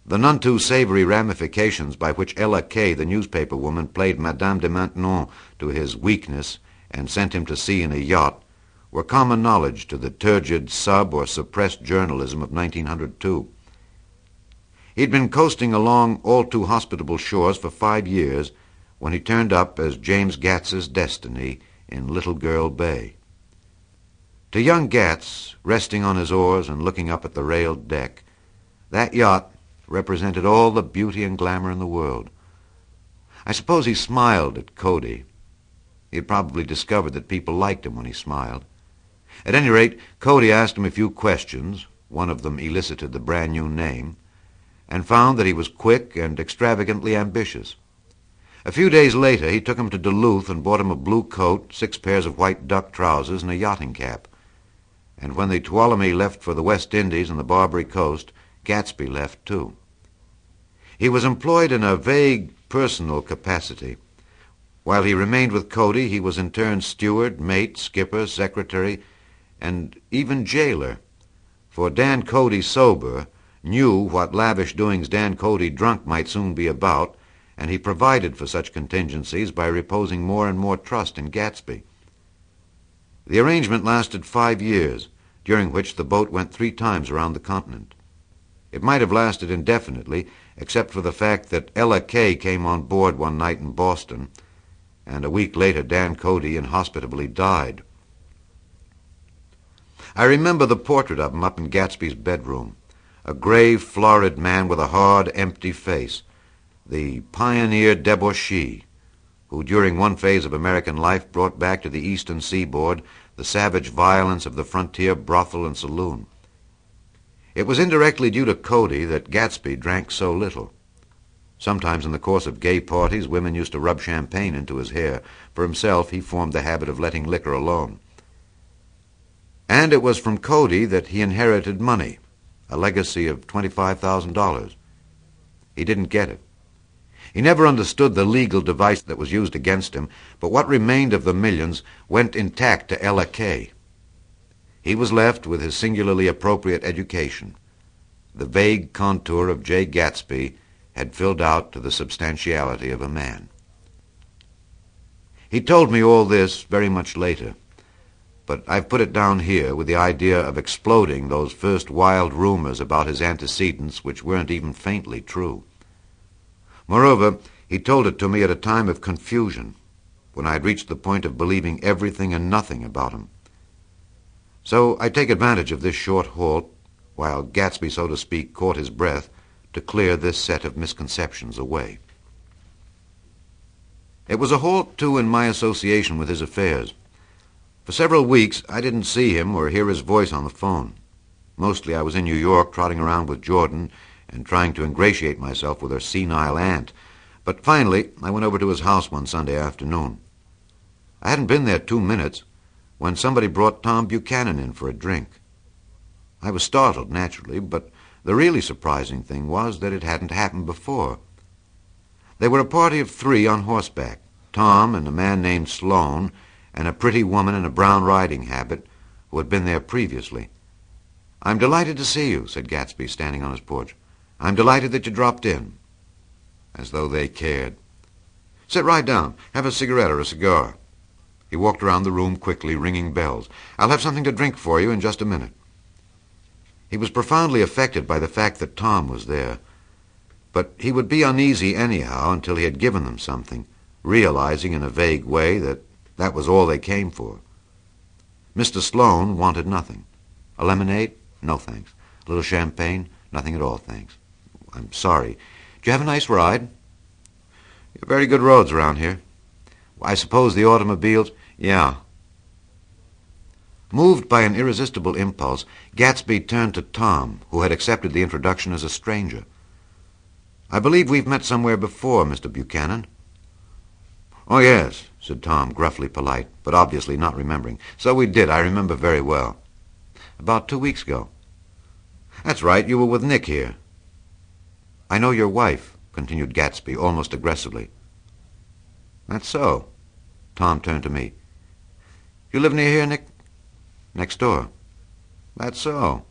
The none too savory ramifications by which Ella Kay, the newspaper woman, played Madame de Maintenon to his weakness and sent him to sea in a yacht were common knowledge to the turgid sub or suppressed journalism of 1902. He'd been coasting along all too hospitable shores for 5 years when he turned up as James Gatz's destiny in Little Girl Bay. To young Gatz, resting on his oars and looking up at the railed deck, that yacht represented all the beauty and glamour in the world. I suppose he smiled at Cody. He had probably discovered that people liked him when he smiled. At any rate, Cody asked him a few questions, one of them elicited the brand-new name, and found that he was quick and extravagantly ambitious. A few days later, he took him to Duluth and bought him a blue coat, 6 pairs of white duck trousers, and a yachting cap. And when the Tuolumne left for the West Indies and the Barbary Coast, Gatsby left too. He was employed in a vague personal capacity. While he remained with Cody, he was in turn steward, mate, skipper, secretary, and even jailer. For Dan Cody sober knew what lavish doings Dan Cody drunk might soon be about, and he provided for such contingencies by reposing more and more trust in Gatsby. The arrangement lasted 5 years, during which the boat went 3 times around the continent. It might have lasted indefinitely, except for the fact that Ella Kay came on board one night in Boston, and a week later Dan Cody inhospitably died. I remember the portrait of him up in Gatsby's bedroom, a grave, florid man with a hard, empty face, the pioneer debauchee, who during one phase of American life brought back to the eastern seaboard the savage violence of the frontier brothel and saloon. It was indirectly due to Cody that Gatsby drank so little. Sometimes in the course of gay parties, women used to rub champagne into his hair. For himself, he formed the habit of letting liquor alone. And it was from Cody that he inherited money, a legacy of $25,000. He didn't get it. He never understood the legal device that was used against him, but what remained of the millions went intact to Ella Kay. He was left with his singularly appropriate education. The vague contour of J. Gatsby had filled out to the substantiality of a man. He told me all this very much later, but I've put it down here with the idea of exploding those first wild rumors about his antecedents which weren't even faintly true. Moreover, he told it to me at a time of confusion, when I had reached the point of believing everything and nothing about him. So I take advantage of this short halt, while Gatsby, so to speak, caught his breath, to clear this set of misconceptions away. It was a halt, too, in my association with his affairs. For several weeks I didn't see him or hear his voice on the phone. Mostly I was in New York trotting around with Jordan and trying to ingratiate myself with her senile aunt, but finally I went over to his house one Sunday afternoon. I hadn't been there 2 minutes when somebody brought Tom Buchanan in for a drink. I was startled, naturally, but the really surprising thing was that it hadn't happened before. They were a party of 3 on horseback, Tom and a man named Sloan, and a pretty woman in a brown riding habit who had been there previously. "I'm delighted to see you," said Gatsby, standing on his porch. "I'm delighted that you dropped in." As though they cared. "Sit right down. Have a cigarette or a cigar." He walked around the room quickly, ringing bells. "I'll have something to drink for you in just a minute." He was profoundly affected by the fact that Tom was there, but he would be uneasy anyhow until he had given them something, realizing in a vague way that that was all they came for. Mr. Sloan wanted nothing. A lemonade? No, thanks. A little champagne? Nothing at all, thanks. "I'm sorry. Did you have a nice ride?" "You have very good roads around here." "I suppose the automobiles—" "Yeah." Moved by an irresistible impulse, Gatsby turned to Tom, who had accepted the introduction as a stranger. "I believe we've met somewhere before, Mr. Buchanan." "Oh, yes," said Tom, gruffly polite, but obviously not remembering. "So we did. I remember very well." "About 2 weeks ago." "That's right. You were with Nick here." "I know your wife," continued Gatsby, almost aggressively. "That's so." Tom turned to me. "You live near here, Nick?" "Next door." "That's so."